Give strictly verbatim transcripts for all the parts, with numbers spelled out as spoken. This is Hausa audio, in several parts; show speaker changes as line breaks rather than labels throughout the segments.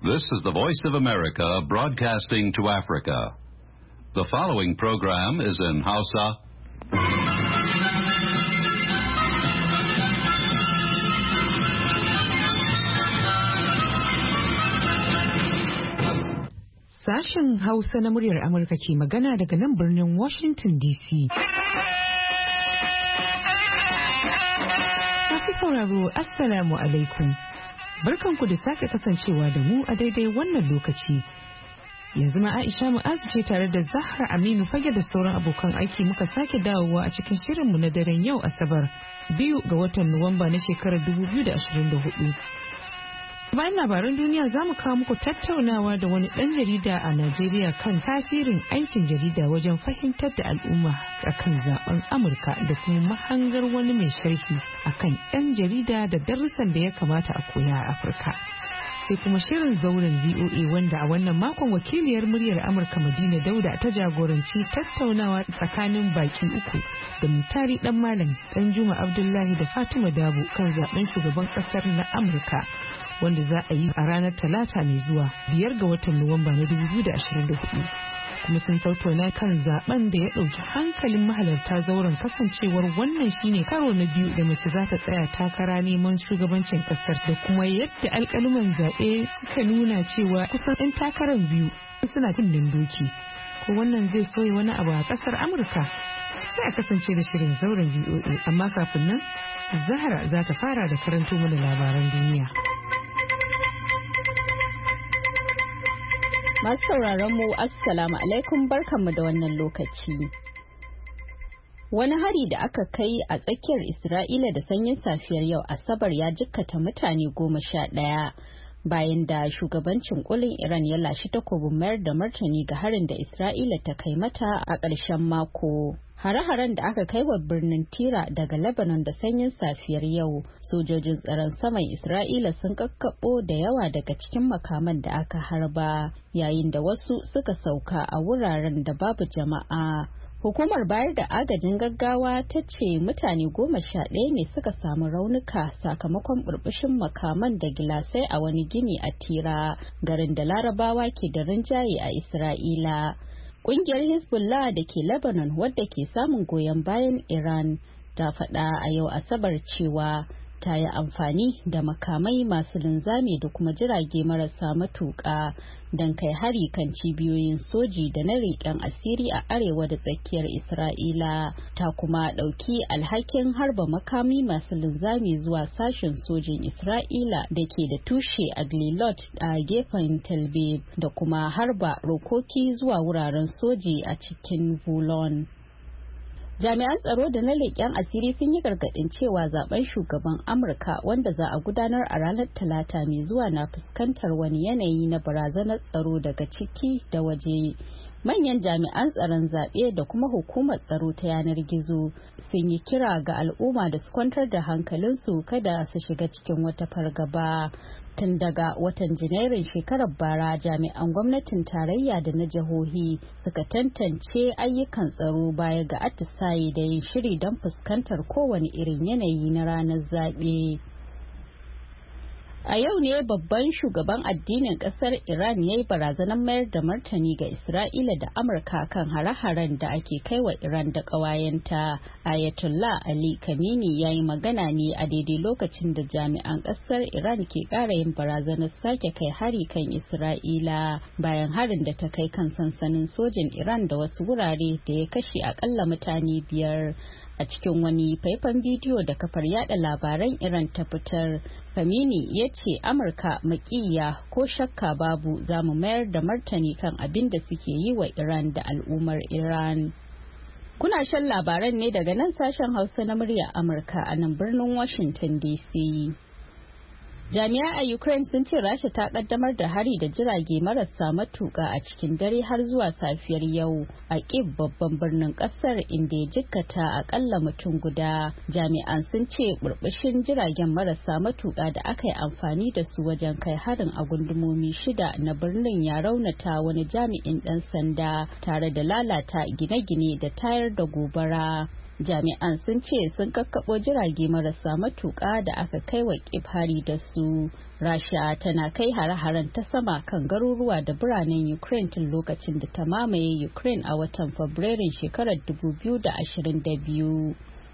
This is the Voice of America broadcasting to Africa. The following program is in Hausa.
Sashen Hausa na muryar Amurka ke magana daga nan birnin Washington D C. Masu sauraro, Assalamu alaikum. Barkanku da sake kasancewa da mu a daidai wannan lokaci. Yanzu ma Aisha Mu'azu ce tare da Zahra Aminu Fage da sauran abokan aiki muka sake dawowa a cikin shirinmu na daren yau Asabar, biyu ga watan Nuwamba na shekarar dubu biyu da ashirin da hudu. Bayan labaran duniya za mu kawo muku tattaunawa da wani ɗan jarida a Najeriya kan tasirin aikin jarida wajen fahimtar da al'umma akan zaben Amurka da kuma mahangar wani mai sharhi akan 'yan jarida da darussan da ya kamata a koya a Afirka. Sai kuma shirin zauren V O A wanda a wannan makon wakiliyar muryar Amurka Madina Dauda ta jagoranci tattaunawa tsakanin baki uku da Mutari Dan Malam, Dan Juma Abdullahi da Fatima Dabo kan zaben shugaban kasar na Amurka, wanda za a yi a ranar Talata mai zuwa biyar ga watan Nuwamba na dubu biyu da ashirin da hudu. Kuma sun tattauna kan zaben da ya ɗauki hankalin mahalarta zauren, kasancewar wannan shine karo na biyu da mace za ta tsaya takara neman shugabancin ƙasar, da kuma yadda alƙaluman zaɓe suka nuna cewa kusan 'yan takarar biyu suna kunnen doki. Ko wannan zai soya wani abu a ƙasar Amurka? Sai a kasance da shirin zauren V O A, amma kafin nan Zahra za ta fara da karanto mana labaran duniya.
Masu sauraron mu assalamu alaikum, barkanmu da wannan lokaci. Wani hari da aka kai a tsakiyar Isra'ila da sanyin safiyar yau Asabar ya jikkata mutane goma sha ɗaya bayan da shugabancin kulin Iran ya lashi takobin mayar da martani ga harin da Isra'ila ta kai mata a ƙarshen mako. Hare-haren da aka kai wa birnin Tira daga Lebanon da sanyin safiyar yau, sojojin tsaron saman Isra'ila sun kakkaɓo da yawa daga cikin makaman da aka harba, yayin da wasu suka sauka a wuraren da babu jama'a. Hukumar bayar da agajin gaggawa ta ce mutane goma sha ɗaya ne suka samu raunuka sakamakon burbushin makaman da gilasai a wani gini a Tira, garin da Larabawa ke da rinjaye a Isra'ila. Ƙungiyar Hezbollah da ke Lebanon, wadda ke samun goyon bayan Iran, ta faɗa a yau Asabar cewa ta yi amfani da makamai masu linzami da kuma jirage marasa matuƙa don kai hari kan cibiyoyin soji da na riƙen asiri a arewa da tsakiyar Isra'ila. Ta kuma ɗauki alhakin harba makami masu linzami zuwa sashen sojin Isra'ila da ke da tushe a Glilot a gefen Tel Aviv, da kuma harba rokoki zuwa wuraren soji a cikin Vulon. Jami'an tsaro da na leƙen asiri sun yi gargaɗin cewa zaben shugaban Amurka wanda za a gudanar a ranar Talata mai zuwa na fuskantar wani yanayi na barazanar tsaro daga ciki da waje. Manyan jami'an tsaron zaɓe da kuma hukumar tsaro ta yanar gizo sun yi kira ga al'umma da su kwantar da hankalinsu kada su shiga cikin wata fargaba. Tun daga watan Janairun shekarar bara, jami'an gwamnatin tarayya da na jihohi suka tantance ayyukan tsaro baya ga atisaye da yin shiri don fuskantar kowane irin yanayi na ranar zaɓe. A yau ne babban shugaban addinin kasar Iran ya yi barazanar mayar da martani ga Isra'ila da Amurka kan hare-haren da ake kai wa Iran da ƙawayenta. Ayatollah Ali Khamenei ya yi magana ne a daidai lokacin da jami'an kasar Iran ke ƙara yin barazanar sake kai hari kan Isra'ila bayan harin da ta kai kan sansanin sojin Iran da wasu wurare da ya kashe akalla mutane biyar. A cikin wani faifan bidiyo da kafar yada labaran Iran ta fitar, Khamenei ya ce Amurka makiya ko shakka babu za mu mayar da martani kan abin da suke yi wa Iran da al'ummar Iran. Kuna shan labaran ne daga nan sashen Hausa na murya Amurka a nan birnin Washington D C. Jami'a a Ukraine sun ce Rasha ta kaddamar da hari da jirage marasa matuka a cikin dare har zuwa safiyar yau a Kyiv, babban birnin kasar, inda ya jikkata akalla mutum guda. Jami'an sun ce burbushin jiragen marasa matuka da aka yi amfani da su wajen kai harin a gundumomi shida na birnin ya raunata wani jami'in dan sanda tare da lalata gine-gine da tayar da gobara. Jami'an sun ce sun kakkaɓo jirage marasa matuƙa da aka kai wa hari da su. Rasha tana kai hare-haren ta sama kan garuruwa da biranen Ukraine tun lokacin da ta mamaye Ukraine a watan Fabrairun shekarar dubu biyu da ashirin da biyu.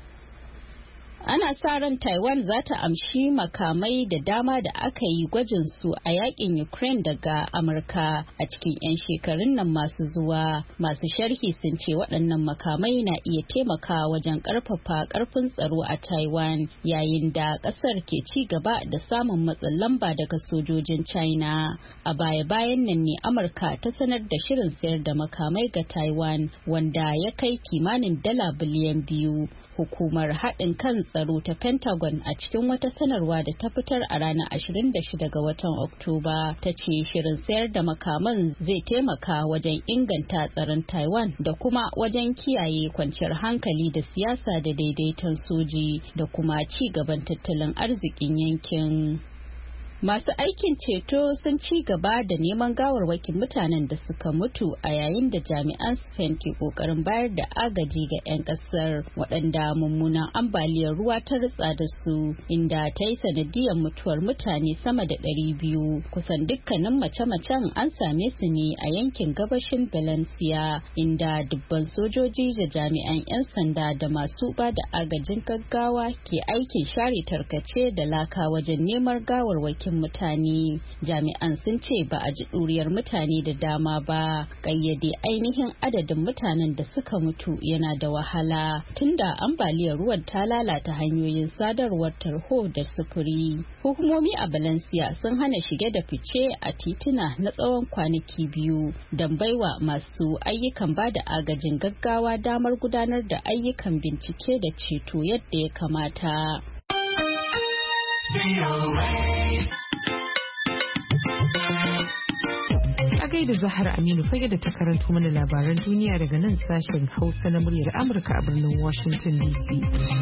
Ana sa ran Taiwan za ta amshi makamai da dama da aka yi gwajin su a yakin Ukraine daga Amurka a cikin 'yan shekarun nan masu zuwa. Masu sharhi sun ce waɗannan makamai na iya taimakawa wajen ƙarfafa ƙarfin tsaro a Taiwan yayin da ƙasar ke ci gaba da samun matsin lamba daga sojojin China. A baya-bayan nan ne Amurka ta sanar da shirin sayar da makamai ga Taiwan wanda ya kai kimanin dala biliyan biyu. Hukumar haɗin kan tsaro ta Pentagon a cikin wata sanarwa da ta fitar a ranar ashirin da shida ga watan Oktoba ta ce shirin sayar da makaman zai taimaka wajen inganta tsaron Taiwan da kuma wajen kiyaye kwanciyar hankali da siyasa da daidaiton soji da kuma ci gaban tattalin arzikin yankin. Masu aikin ceto sun ci gaba da neman gawarwakin mutanen da suka mutu a yayin da jami'an Spain ke kokarin bayar da agaji ga 'yan kasar waɗanda mummunan ambaliyar ruwa ta ritsa da su inda ta yi sanadiyar mutuwar mutane sama da ɗari biyu. Kusan dukkanin mace-macen an same su ne a yankin gabashin Valencia inda dubban sojoji da jami'an 'yan sanda da masu ba da agajin gaggawa ke aikin share tarkace da laka wajen neman gawarwakin mutane. Jami'an sun ce ba a ji ɗuriyar mutane da dama ba. Ƙayyade ainihin adadin mutanen da suka mutu yana da wahala tunda ambaliyar ruwan ta lalata hanyoyin sadarwar tarho da sufuri. Hukumomi a Valencia sun hana shige da fice a tituna na tsawon kwanaki biyu don baiwa masu ayyukan ba da agajin gaggawa damar gudanar da ayyukan bincike da ceto yadda ya kamata.
A gaida Zahra Aminu fage da ta karanto mana labaran duniya daga nan sashen Hausa na muryar Amurka a birnin Washington D C.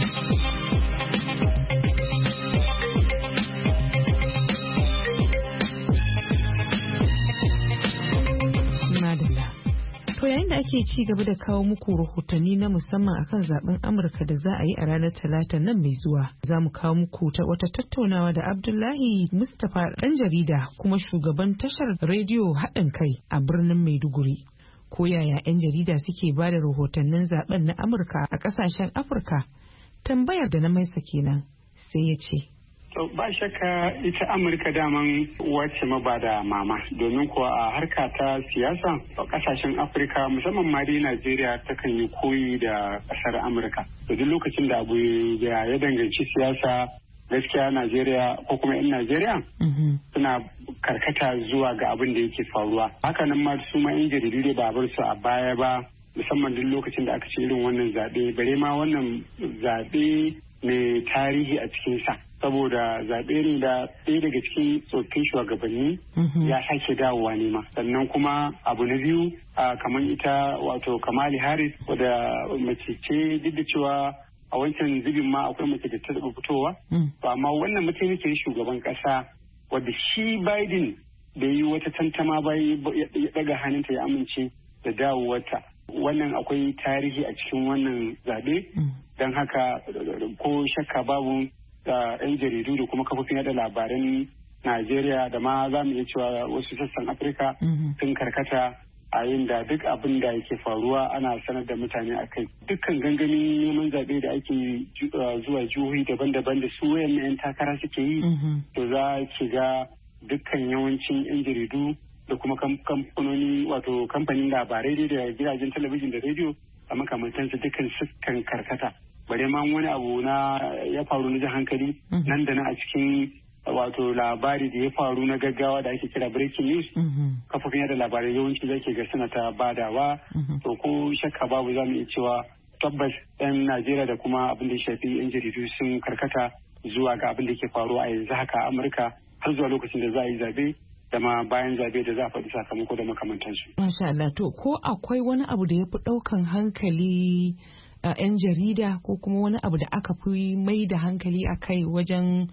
To yayin da ake ci gaba da kawo muku rahotanni na musamman akan zaben Amurka da za a yi a ranar Talata nan mai zuwa, za mu kawo muku ta wata tattaunawa da Abdullahi Mustapha ɗan jarida kuma shugaban tashar rediyo haɗin kai a birnin Maiduguri. Ko yaya 'yan jarida suke ba da rahotannin zaben na Amurka a ƙasashen Afirka? Tambayar da na maisa kenan sai ya ce.
To ba shakka ita Amurka daman wacce ma da mama domin kuwa a harka ta siyasa a kasashen Afirka musamman ma dai Najeriya takan yi koyi da kasar Amurka. Da duk lokacin da abu ya danganci siyasa gaskiya Najeriya ko kuma 'yan Najeriya suna karkata zuwa ga abin da yake faruwa. Hakanan ma su ma 'yan jaridu da ba bar su a baya ba musamman duk lokacin da aka ce irin wannan zaɓe bare ma wannan zaɓe mai tarihi a cikinsa. Saboda zaɓe ne da ɗaya daga cikin tsoffin shugabanni ya sake dawowa ne ma. Sannan kuma abu na biyu kamar ita wato Kamala Harris wadda mace ce duk da cewa a wancan zubin ma akwai mace da ta taɓa fitowa. To amma wannan mataimakin shugaban ƙasa wadda shi Biden da yi wata tantama ba ya ɗaga hannunta ya amince da dawowarta. Wannan akwai tarihi a cikin wannan zaɓe. Don haka ko shakka babu da 'yan jaridu da kuma kafofin yada labaran Najeriya da ma za mu iya cewa wasu sassan Afirka sun karkata a yin da duk abin da yake faruwa ana sanar da mutane a kai. Dukkan gangamin neman zaɓe da ake zuwa jihohi daban-daban da su wayan 'yan takara suke yi, to za ki ga dukkan yawancin 'yan jaridu da kuma kamfanoni wato kamfanin labarai da gidajen talabijin da rediyo a makamantansu dukkan sukan karkata. Bare ma wani abu na ya faru na jan hankali nan da nan a cikin wato labari da ya faru na gaggawa da ake kira breaking news kafofin yada labarai yawanci zake ga suna ta badawa. To ko shakka babu za mu iya cewa tabbas 'yan Najeriya da kuma abin da ya shafi 'yan jaridu sun karkata zuwa ga abin da ke faruwa a yanzu haka a Amurka har zuwa lokacin da za a yi zabe da ma bayan zabe da za a faɗi sakamako da makamantansu.
Masha Allah, to ko akwai wani abu da ya fi ɗaukan hankali a 'yan jarida ko kuma wani abu da aka fi mai da hankali a kai wajen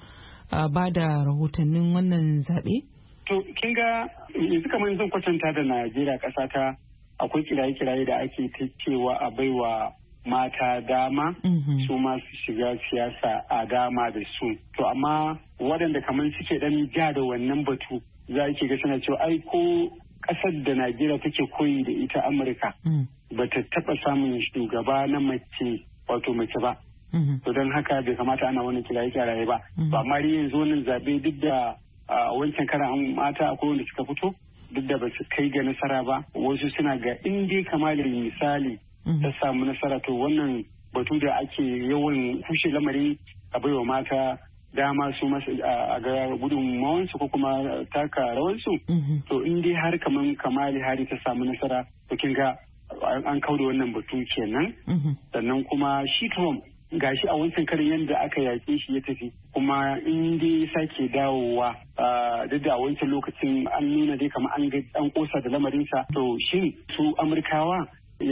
ba da rahotannin wannan zaɓe?
To, kin ga yanzu kamar zan kwatanta da Najeriya ƙasa ta akwai kiraye-kiraye da ake ta cewa a baiwa mata dama su ma su shiga siyasa a dama da su. To amma waɗanda kamar suke ɗan ja da wannan batu za ki ga suna cewa ai ko ƙasar da Najeriya take koyi da ita Amurka ba ta taɓa samun shugaba na mace wato mace ba. To don haka bai kamata ana wani kiraye kiraye ba. Ba ma yanzu wannan zaɓe duk da wancan karan mata akwai wanda suka fito duk da ba su kai ga nasara ba, wasu suna ga in dai kamalin misali ta samu nasara to wannan batu da ake yawan kushe lamarin a baiwa mata dama su masu a ga gudunmawansu ko kuma taka rawansu. To in dai har kaman kamali hari ta samu nasara to kin ga an kauda wannan batu kenan. Sannan kuma shi Trump gashi a wancan karin yadda aka yaƙe shi ya tafi kuma in dai sake dawowa duk da a wancan lokacin an nuna dai kamar an ga an kosa da lamarinsa. To shin su Amurkawa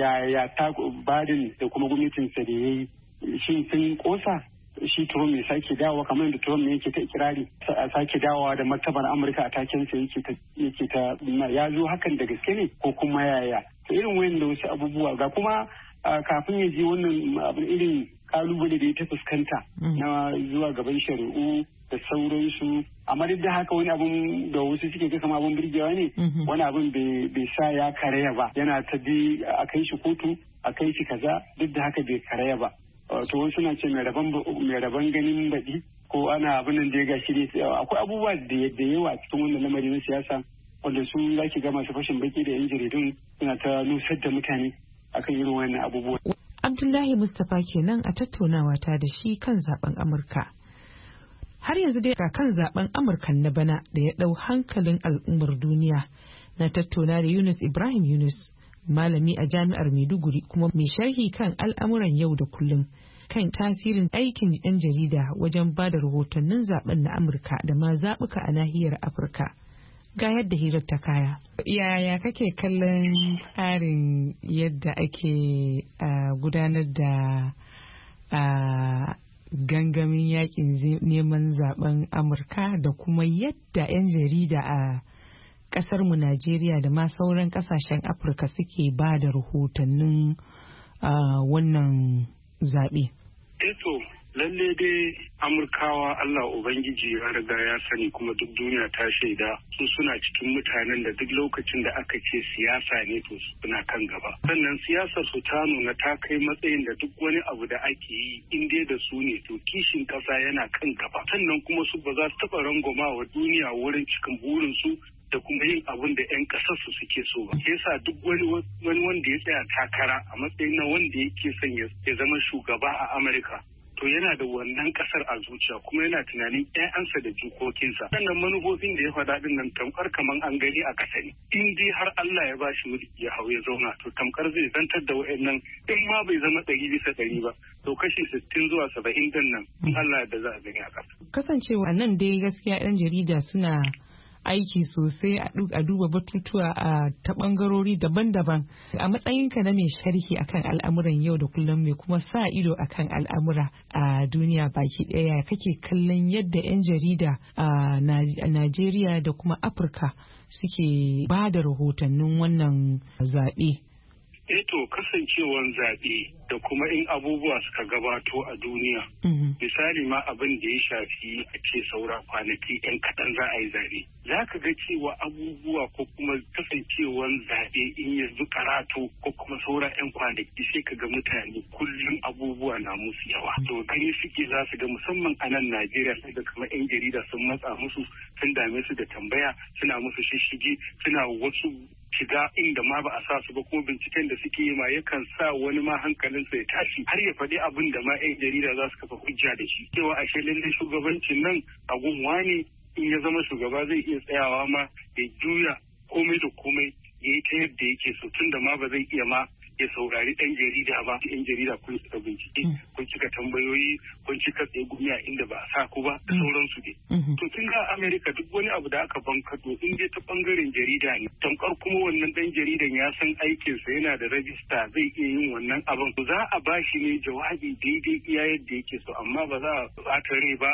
ya ta badin da kuma gwamnatinsa da ya yi shin sun kosa shi Trump ya sake dawowa kamar yadda Trump ne yake ta ikirari a sake dawowa da martabar Amurka a takensa yake ta yake ta ya zo hakan da gaske ne ko kuma yaya. To irin wayan da wasu abubuwa ga kuma kafin ya je wannan abin irin kalubale da ya ta fuskanta na zuwa gaban shari'u da sauransu, amma duk da haka wani abun da wasu suke ga kama abun birgewa ne wani abun bai sa ya karaya ba, yana ta bi a kai shi kotu a kai shi kaza duk da haka bai karaya ba. To wasu na ce mai rabon ganin baɗi ko ana abin da ya gashi ne akwai abubuwa da yawa cikin wannan lamari na siyasa wanda su za ki ga masu fashin baki da yan jaridun suna ta nusar da mutane akan irin wannan abubuwa.
Abdullahi Mustapha kenan a tattaunawa ta da shi kan zaben Amurka. Har yanzu dai kan zaben Amurka na bana da ya dau hankalin al'ummar duniya na tattauna da Yunus Ibrahim Yunus, malami a jami'ar Maiduguri kuma mai sharhi kan al'amuran yau da kullum kan tasirin aikin 'yan jarida wajen ba da rahotannin zaben na Amurka da ma zaɓuka a nahiyar Afirka. Ga yadda hirar ta kaya. Yaya kake kallon tsarin yadda ake gudanar da gangamin yakin neman zaben Amurka da kuma yadda 'yan jarida a kasar mu Najeriya da ma sauran kasashen Afirka suke ba da rahotannin wannan zaɓe?
Eto, lalle dai Amurkawa Allah Ubangiji ya riga ya sani kuma duk duniya ta shaida su suna cikin mutanen da duk lokacin da aka ce siyasa ne to suna kan gaba. Sannan siyasar su ta nuna ta kai matsayin da duk wani abu da ake yi in dai da su ne to kishin kasa yana kan gaba. Sannan kuma su ba za su taɓa rangwama wa duniya wurin cikin burin su da kuma yin abin da 'yan ƙasarsu suke so ba. Ke sa duk wani wanda ya tsaya takara a matsayin na wanda yake son ya zama shugaba a Amurka. To yana da wannan kasar a zuciya kuma yana tunanin ƴaƴansa da jikokinsa. Sannan manufofin da ya faɗa din nan tamkar kaman an gani a ƙasa ne. In dai har Allah ya ba shi mulki ya hau ya zauna to tamkar zai zantar da wa'annan in ma bai zama ɗari bisa ɗari ba. To kashi sittin zuwa saba'in din nan in Allah da za a gani a ƙasa.
Kasancewa nan dai gaskiya 'yan jarida suna aiki sosai a duba batutuwa a ta bangarori daban-daban. A matsayinka na mai sharhi akan al'amuran yau da kullum mai kuma sa ido akan al'amura a duniya baki ɗaya, kake kallon yadda 'yan jarida a Najeriya da kuma Afirka suke ba da rahotannin wannan zaɓe?
Eto kasancewan zaɓe da kuma in abubuwa suka gabato a duniya. Misali ma abin da ya shafi a ce saura kwanaki 'yan kaɗan za a yi zaɓe. Za ka ga cewa abubuwa ko kuma kasancewan zaɓe in yanzu karatu ko kuma saura 'yan kwanaki sai ka ga mutane kullum abubuwa na musu yawa. To gani suke za su ga musamman a nan Najeriya sai da kamar 'yan jarida sun matsa musu sun dame su da tambaya suna musu shishigi suna wasu shiga inda ma ba a sa su ba kuma binciken da suke yi ma yakan sa wani ma hankalinsa ya tashi har ya faɗi abin da ma 'yan jarida za su kafa hujja da shi cewa ashe lallai shugabancin nan a gunwa ne in ya zama shugaba zai iya tsayawa ma ya juya komai da komai ya yi ta yadda yake so tun da ma ba zai iya ma ya saurari ɗan jarida ba. Yan jarida kun cika bincike kun cika tambayoyi kun cika tsaye gumiya inda ba a sa ku ba da sauransu dai. To tun ga Amerika duk wani abu da aka bankato in dai ta bangaren jarida ne tamkar kuma wannan ɗan jaridan ya san aikinsa yana da rajista zai iya yin wannan abin. Za a ba shi ne jawabi daidai iya yadda yake so amma ba za a ɓata rai ba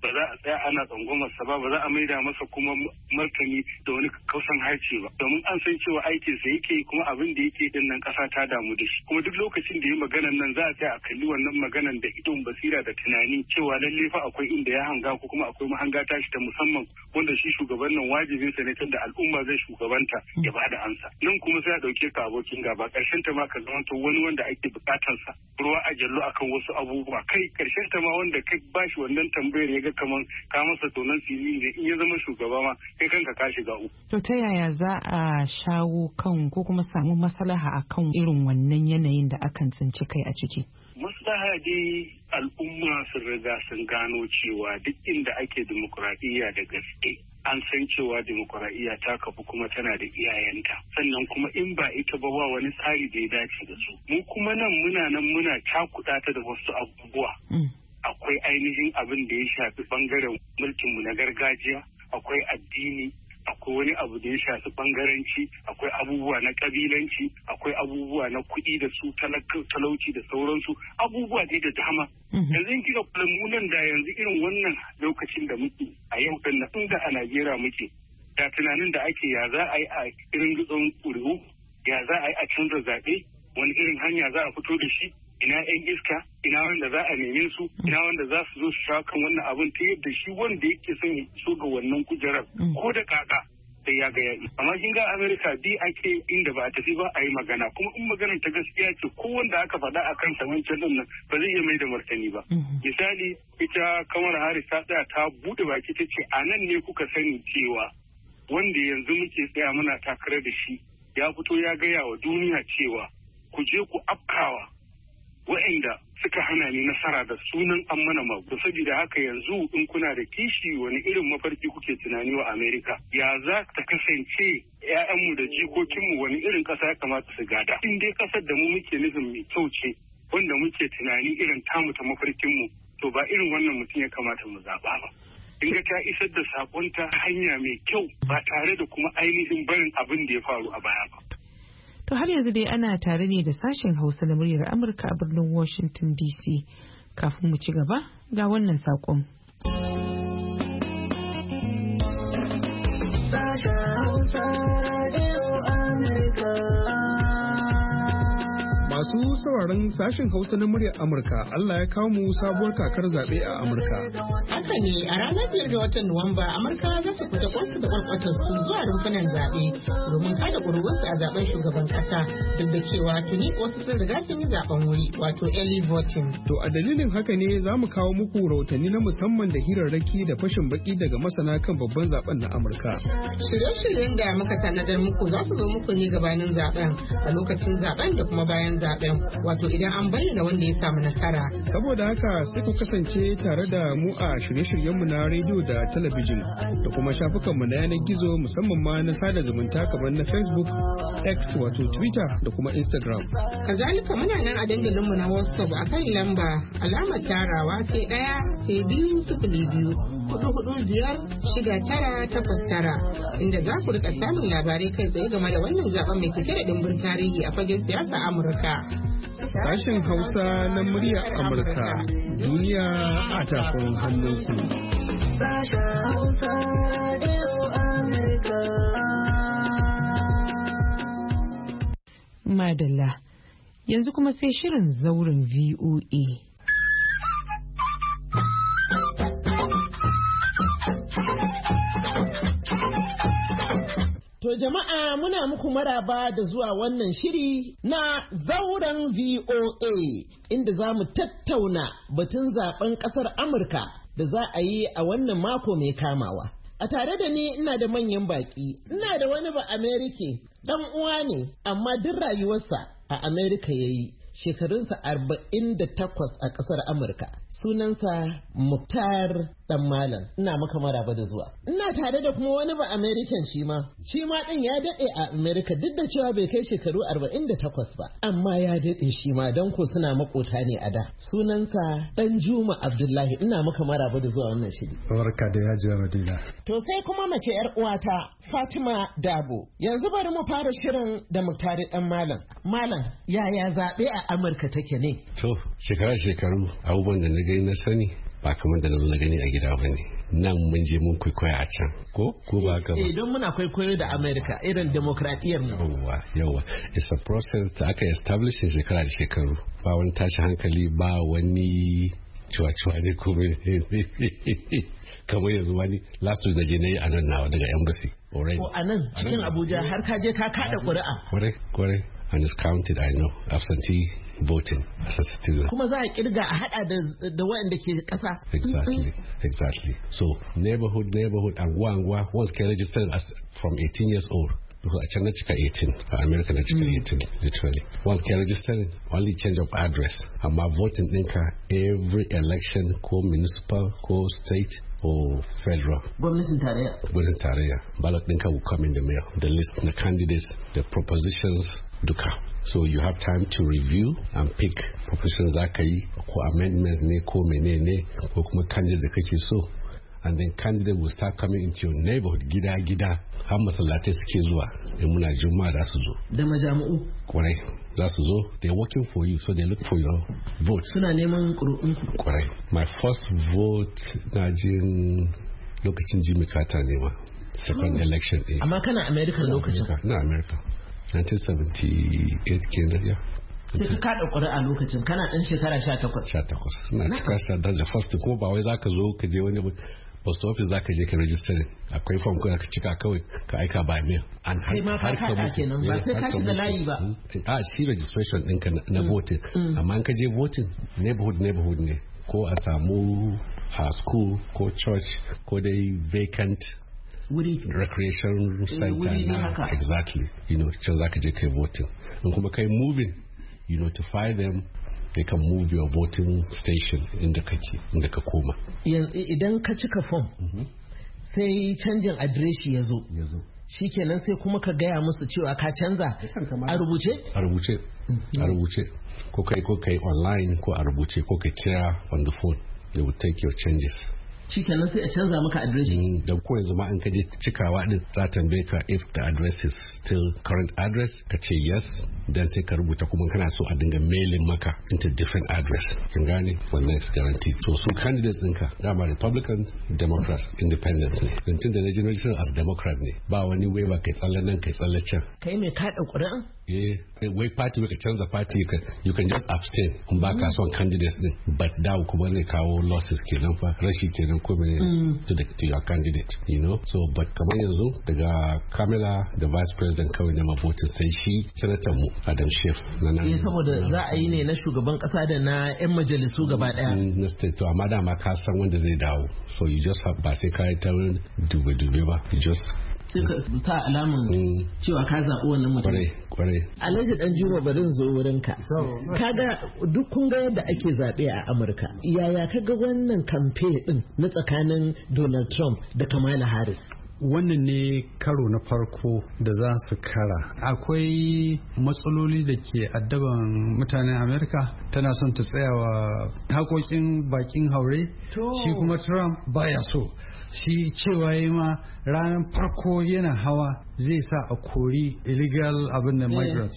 ba za a tsaya ana tsangwamarsa ba ba za a maida masa kuma martani da wani kausan harce ba domin an san cewa aikinsa yake kuma abin da yake din nan ƙasa ta damu da shi kuma duk lokacin da ya maganan nan za a tsaya a kalli wannan maganan da idon basira da tunani cewa lalle fa akwai inda ya hanga ko kuma akwai mahanga tashi ta musamman wanda shi shugaban nan wajibinsa ne tunda al'umma zai shugabanta ya ba da ansa nan kuma sai a ɗauke ka abokin gaba ƙarshen ta ma ka zamanto wani wanda ake buƙatansa ruwa a jallo akan wasu abubuwa kai ƙarshen ta ma wanda kai bashi wannan tambayar ya ga kaman ka masa tonon sirri ne in ya zama shugaba ma kai kanka ka shiga uku.
To ta yaya za a shawo kan ko kuma samu maslaha akan irin wannan yanayin da akan tsinci kai a ciki?
Maslaha dai al'umma sun riga sun gano cewa duk inda ake dimokuraɗiyya da gaske an san cewa dimokuraɗiyya ta kafu kuma tana da iyayenta sannan kuma in ba ita ba ba wani tsari da ya dace da su mu kuma nan muna nan muna cakuɗa ta da wasu abubuwa. Akwai ainihin abin da ya shafi bangaren mulkinmu na gargajiya, akwai addini, akwai wani abu da ya shafi bangaranci, akwai abubuwa na kabilanci, akwai abubuwa na kuɗi da su talauci da sauransu, abubuwa dai da dama. Yanzu in kika kula mu nan da yanzu irin wannan lokacin da muke a yau din nan inda a Najeriya muke, da tunanin da ake ya za a yi a irin gutsun ƙuri'u, ya za a yi a canza zaɓe, wani irin hanya za a fito da shi. Ina yan iska, ina wanda za a neme su, ina wanda za su zo su sha kan wannan abin ta yadda shi wanda yake son ya so ga wannan kujerar ko da kaka sai ya ga yaƙi. Amma kin ga Amerika bi ake inda ba a tafi ba a yi magana kuma in maganar ta gaskiya ce ko wanda aka faɗa a kan wancan din nan ba zai iya mai da martani ba. Misali ita Kamala Harris ta tsaya ta buɗe baki ta ce a nan ne kuka sani cewa wanda yanzu muke tsaya muna takarar da shi ya fito ya gaya wa duniya cewa ku je ku afkawa wa'inda suka hana ni nasara da sunan an mana magu saboda haka yanzu in kuna da kishi wani irin mafarki kuke tunani wa Amerika ya za ta kasance ƴaƴanmu da jikokinmu wani irin ƙasa ya kamata su gada in dai ƙasar da mu muke nufin mai kyau ce wanda muke tunani irin tamu ta mafarkinmu to ba irin wannan mutum ya kamata mu zaɓa ba in ga ta isar da saƙonta hanya mai kyau ba tare da kuma ainihin barin abin da ya faru a baya ba.
To har yanzu dai ana tare ne da sashen Hausa na muryar Amurka a birnin Washington D C. Kafin mu ci gaba ga wannan saƙon.
Masu sauraron sashen Hausa na muryar Amurka, Allah ya kawo mu sabuwar kakar zaɓe a Amurka.
Haka ne, a ranar biyar ga watan Nuwamba, Amurka za su fita kwansu da kwarkwatar su zuwa rumfunan zaɓe domin kada ƙuri'unsu a zaɓen shugaban ƙasa, duk da cewa tuni wasu sun riga sun yi zaɓen wuri, wato early voting.
To a dalilin haka ne za mu kawo muku rahotanni na musamman da hirarraki da fashin baki daga masana kan babban zaɓen na Amurka.
Shirye-shiryen da muka tanadar muku za su zo muku ne gabanin zaɓen, a lokacin zaɓen da kuma bayan zaɓen. Wato idan an bayyana wanda ya samu nasara.
Saboda haka sai ku kasance tare da mu a shirye-shiryenmu na rediyo da talabijin da kuma shafukanmu na yanar gizo musamman ma na sada zumunta kamar na Facebook, X wato Twitter da kuma Instagram.
Kazalika muna nan a dandalinmu na WhatsApp a kan lamba alamar tarawa sai ɗaya sai biyu sifili biyu hudu hudu biyar shida tara takwas tara inda za ku rika samun labarai kai tsaye game da wannan zaben mai cike da dimbin tarihi a fagen siyasa Amurka.
Sashen Hausa na muryar Amurka, duniya a tafin hannunku.
Madalla, yanzu kuma sai shirin zauren V O A.
To jama'a muna muku maraba da zuwa wannan shiri na zauren V O A inda za mu tattauna batun zaben ƙasar Amurka da za a yi a wannan mako mai kamawa. A tare da ni ina da manyan baƙi, ina da wani ba Amerika ɗan uwa ne amma duk rayuwarsa a Amerika ya yi. Shekarunsa arba'in da takwas a ƙasar Amurka. Sunansa Muktar Dan Malam. Ina maka maraba da zuwa. Ina tare da kuma wani ba American shi ma. Shi ma ɗin ya daɗe a Amerika duk da cewa bai kai shekaru arba'in da takwas ba. Amma ya daɗe shi ma don ko suna makota ne a da. Sunansa Dan Juma Abdullahi. Ina maka maraba da zuwa wannan shiri.
Barka da yajiya Madina.
To sai kuma mace yar uwata Fatima Dabo. Yanzu bari mu fara shirin da Muktar Dan Malam. Malam, yaya zaɓe a Amurka take ne?
To, shekara-shekaru abubuwan da na gani na sani ba kamar da na gani a gida ba ne. Nan mun je mun kwaikwaya a can ko ko ba ka ba.
Eh don muna kwaikwayo da America irin demokradiyyar mu.
Yawwa yawwa it's a process da aka establish shekara da shekaru ba wani tashi hankali ba wani cuwa-cuwa ne ko kamar yanzu wani last week da je na yi a nan nawa daga embassy.
Ko a nan cikin Abuja har ka je ka kada ƙuri'a.
Kwarai kwarai and it's counted I know absentee voting as a citizen.
Kuma za a kirga a hada da da waɗanda ke ƙasa.
Exactly, exactly. So neighborhood, neighborhood, anguwa, anguwa, once can register as from eighteen years old. A can na cika eighteen, a America na cika eighteen, literally. Once can register, only change of address. Amma voting ɗinka every election ko municipal ko state or federal.
Gwamnatin tarayya.
Gwamnatin tarayya. Ballot ɗinka will come in the mail. The list, the candidates, the propositions, duka. So you have time to review and pick propositions za ka yi ko amendments ne ko menene ko kuma candidate da kake so. And then candidate will start coming into your neighborhood gida gida har masallatai suke zuwa in muna juma'a za su zo.
Da majami'u.
Kwarai za su zo they're working for you so they look for your vote.
Suna neman ƙuri'unku.
Kwarai. My first vote na jin lokacin Jimmy Carter ne ma second oh. election ɗin.
Amma kana American lokacin?
Na America. nineteen seventy-eight kenan ya.
Sai ka kada ƙuri'a lokacin kana ɗan shekara sha takwas.
sha takwas. Na cika sa da the first ko ba wai zaka zo ka je wani post office zaka je ka register akwai form ko ka cika kawai ka aika by mail
an har ka kada kenan ba sai ka shiga layi ba.
A shi registration ɗinka na voting amma in ka je voting neighborhood neighborhood ne ko a samu a school ko church ko dai vacant
wuri
recreation center
na
exactly you know can zaka je kai voting in kuma kai moving you notify them they can move your voting station inda kake inda ka koma
idan ka cika form sai canjin adireshi ya zo shikenan sai kuma ka gaya musu cewa ka canza a rubuce
a rubuce a rubuce ko kai ko kai online ko a rubuce ko kai kira on the phone they will take your changes
shikenan sai a canza maka adireshi
da ko yanzu ma an kaje cikawa din za ta tambaye ka if the address is still current address ka ce yes dan sai ka rubuta kuma kana so a dinga mailing maka into different address kin gane wannan is guaranteed to su candidates ɗinka dama Republican Democrats Independent ne dan tun da na generation as Democrat ne ba wani way ba kai tsallan nan kai tsallan can
kai me ka da ƙuri'an
eh wai party ka canza party you can you can just abstain kun ba ka son candidates din but da kuma zai kawo losses kenan fa rashi kenan ko me to the to your candidate you know so but kamar yanzu daga Kamala da vice president kawai na mavotin sai shi senator mu Adam Schiff na nan
eh saboda za a yi ne na shugaban kasa da na yan majalisu gaba daya
na state to amma dama ka san wanda zai dawo so you just have ba sai ka yi ta dube dube ba you just
sai ka sa alamun cewa ka zaɓi wannan mutum.
Kwarai, kwarai.
Alhaji Dan Juma barin zo wurin ka. Kaga duk kun ga yadda ake zaɓe a Amurka. Yaya kaga wannan kamfe din na tsakanin Donald Trump da Kamala Harris?
Wannan ne karo na farko da za su kara. Akwai matsaloli da ke addaban mutanen Amerika tana son ta tsayawa haƙoƙin bakin haure. Shi kuma Trump baya so. Shi cewa yi ma ranar farko yana hawa zai sa a kori illegal abin da migrants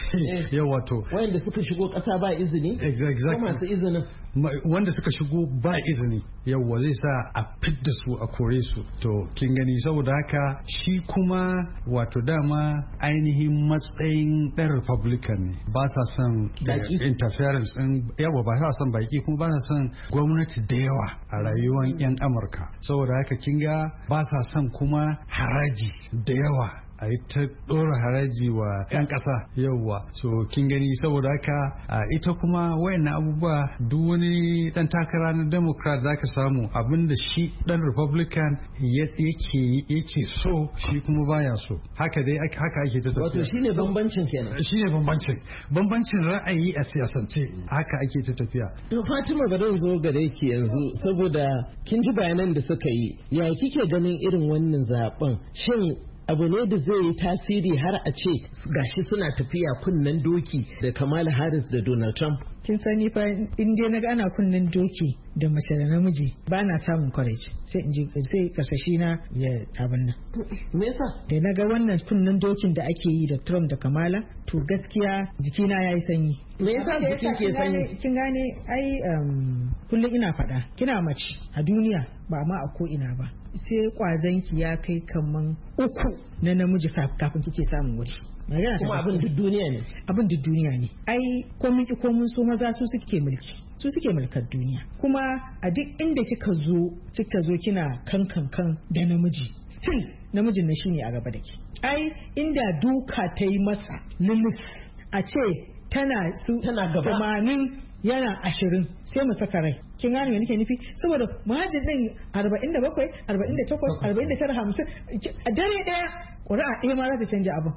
yawa to
wanda suka shigo kasa ba izini
exactly
masu izinin
wanda suka shigo ba izini yawa zai sa a fidda su a kore su to kin gani saboda haka shi kuma wato dama ainihin matsayin ɗan Republican ne ba sa son interference din yawa ba sa son baki kuma ba sa son gwamnati da yawa a rayuwar yan Amurka saboda haka kin ga ba sa son kuma haraji da yawa a yi ta ɗora haraji wa 'yan ƙasa yauwa so kin gani saboda haka ita kuma wayannan abubuwa duk wani ɗan takara na democrat zaka samu abinda shi ɗan republican yake yake so shi kuma baya so haka dai haka ake ta tafiya
wato shine bambancin kenan
shine bambancin bambancin ra'ayi a siyasance haka ake ta tafiya
to Fatima bari zo gare ki yanzu saboda kin ji bayanan da suka yi ya kike ganin irin wannan zaben shin abu ne da zai yi tasiri har a ce gashi suna tafiya kunnen doki da Kamala Harris da Donald Trump
kin sani fa in dai naga ana kunnen doki da mace da namiji ba na samun courage sai in ji sai kasashi na ya abin nan.
Me yasa?
Da naga wannan kunnen dokin da ake yi da Trump da Kamala to gaskiya jikina yayi sanyi.
Me yasa jikin ke sanyi?
Kin gane ai kullum ina faɗa kina mace a duniya ba ma a ko ina ba sai kwazanki ya kai kaman uku na namiji kafin kike samun wuri.
Kuma abin duk duniya ne.
Abin duk duniya ne. Ai ko mun ki ko mun so maza su suke mulki. Su suke mulkar duniya. Kuma a duk inda kika zo kika zo kina kan kan kan da namiji. Still namijin nan shine a gaba da ke. Ai inda duka ta yi masa lilis a ce tana su
tana gaba.
tamanin yana ashirin sai mu saka rai. Kin gane me nake nufi? Saboda mahajin din arba'in da bakwai, arba'in da takwas, arba'in da tara, hamsin a dare daya ƙuri'a ɗaya ma za ta canja abin.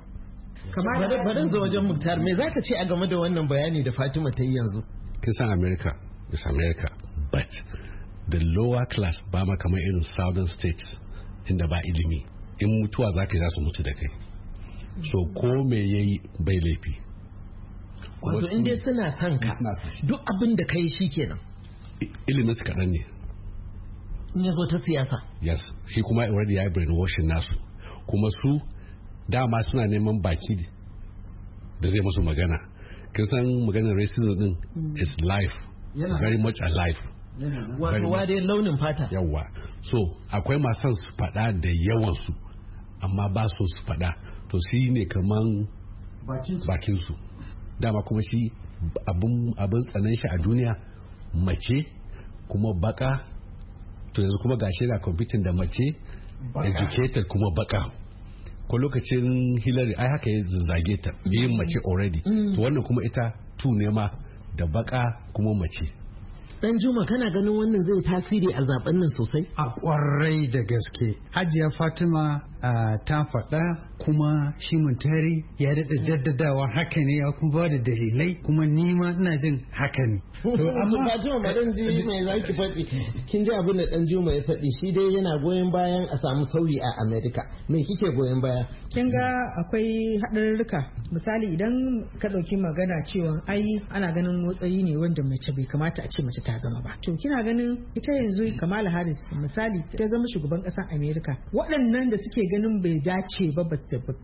Barin zo wajen Muktar, me za ka ce a game da wannan bayani da Fatima ta yi yanzu?
Kin san America is America, but the lower class ba ma kamar irin southern states inda ba ilimi. In mutuwa za ka yi za su mutu da kai. So ko me ya yi bai laifi.
Wato in dai suna son ka, duk abin da ka yi shi kenan.
Ilimin su kaɗan ne.
In ya zo ta siyasa.
Yes, shi kuma already ya yi brainwashing nasu. Kuma su dama suna neman baki da zai musu magana. Kin san maganar racism din is life, very much alive.
Wato dai launin fata.
Yawwa. So akwai masu su faɗa da yawan su amma ba so su faɗa. To shi ne kaman bakin su. Dama kuma shi abin tsanan shi a duniya mace kuma baka. To yanzu kuma gashi na competing da mace educated kuma baka. Ko lokacin Hillary ai haka ya zage ta yin mace already. To wannan kuma ita tu ne ma da baka kuma mace.
Dan Juma kana ganin wannan zai tasiri a zaben nan sosai?
A kwarai da gaske. Hajiya Fatima ta faɗa kuma shi Muntari ya daɗa jaddadawa haka ne ya kuma ba da dalilai kuma nima ina jin haka ne.
Amma ba Juma ba dan ji mai zaki faɗi. Kin ji abin da dan Juma ya faɗi shi dai yana goyon bayan a samu sauyi a America. Me kike goyon baya?
Kin ga akwai haɗarurruka. Misali idan ka ɗauki magana cewa ai ana ganin motsayi ne wanda mace bai kamata a ce mace ta zama ba. To kina ganin ita yanzu Kamala Harris misali ta zama shugaban ƙasar America. Waɗannan da suke ganin bai dace ba ba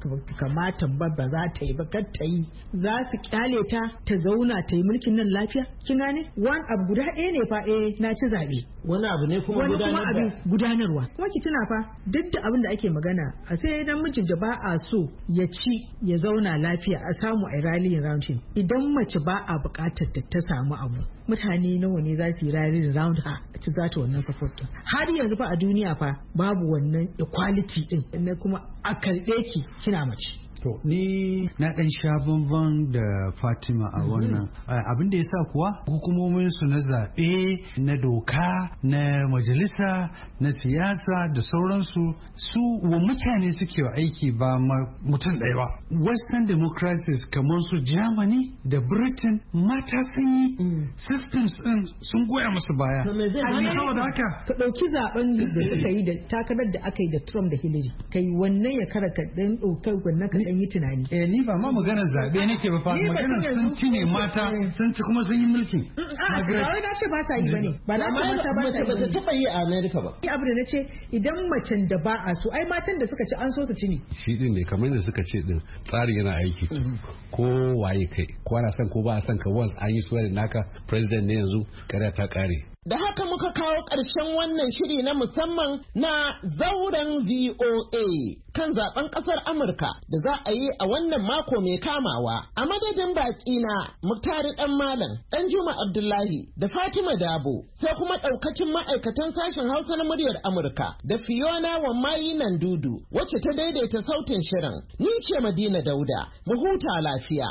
kamata ba ba za ta yi ba kar ta yi za su kyale ta ta zauna ta yi mulkin nan lafiya kin gane wani abu guda ɗaya ne fa eh na ci zaɓe
wani abu ne kuma
wani kuma abin gudanarwa kuma ki tuna fa duk da abin da ake magana a sai dan mijin da ba a so ya ci ya zauna lafiya a samu a rallying round him idan mace ba a buƙatar ta samu abu mutane nawa ne za su yi rallying round ha ci za ta wannan support har yanzu fa a duniya fa babu wannan equality din na kuma a karɓe ki kina mace.
To ni na ɗan sha bamban da Fatima a wannan abin da ya sa kuwa hukumomin su na zaɓe na doka na majalisa na siyasa da sauransu su wa mutane suke wa aiki ba mutum ɗaya ba. Western democracies kamar su Germany da Britain mata sun yi systems ɗin sun goya musu baya.
Saboda haka ka ɗauki zaben da suka yi da takarar da aka yi da Trump da Hillary kai wannan ya kara ka ɗan ɗaukar wannan ka ɗan yi tunani.
Eh ni ba ma maganar zaɓe nake ba fa maganar sun ci ne mata sun ci kuma sun yi mulki.
A wai na ce ba sa yi bane ba na ce mata ba
ta yi. Ba ta yi a America ba.
Ni abu da na ce idan macen da ba a so ai matan da suka ci an so su ci ne.
Shi din ne kamar da suka ce din tsarin yana aiki ko waye kai ko ana son ko ba a son ka once an yi suwa da naka president ne yanzu kare ta kare.
Da haka muka kawo ƙarshen wannan shiri na musamman na zauren V O A kan zaben ƙasar Amurka da za a yi a wannan mako mai kamawa. A madadin baƙi na Muktari ɗan Malam, ɗan Juma Abdullahi da Fatima Dabo, sai kuma ɗaukacin ma'aikatan sashen Hausa na muryar Amurka da Fiona Wammayi Nandudu wacce ta daidaita sautin shirin. Ni ce Madina Dauda, mu huta lafiya.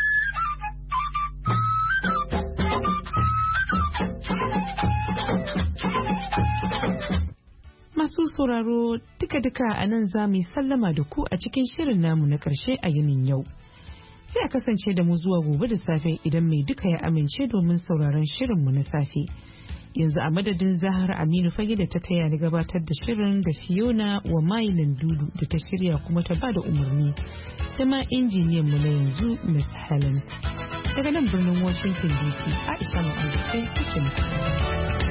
Masu sauraro duka-duka a nan za mu yi sallama da ku a cikin shirin namu na ƙarshe a yinin yau. Sai a kasance da mu zuwa gobe da safe idan mai duka ya amince domin sauraron shirinmu na safe. Yanzu a madadin Zahra Aminu Fage da ta taya ni gabatar da shirin da Fiona wa Mailin Dudu da ta shirya kuma ta ba da umarni. Da ma injiniyan mu na yanzu Miss Helen. daga nan birnin Washington D C Aisha Mu'azu sai take muku.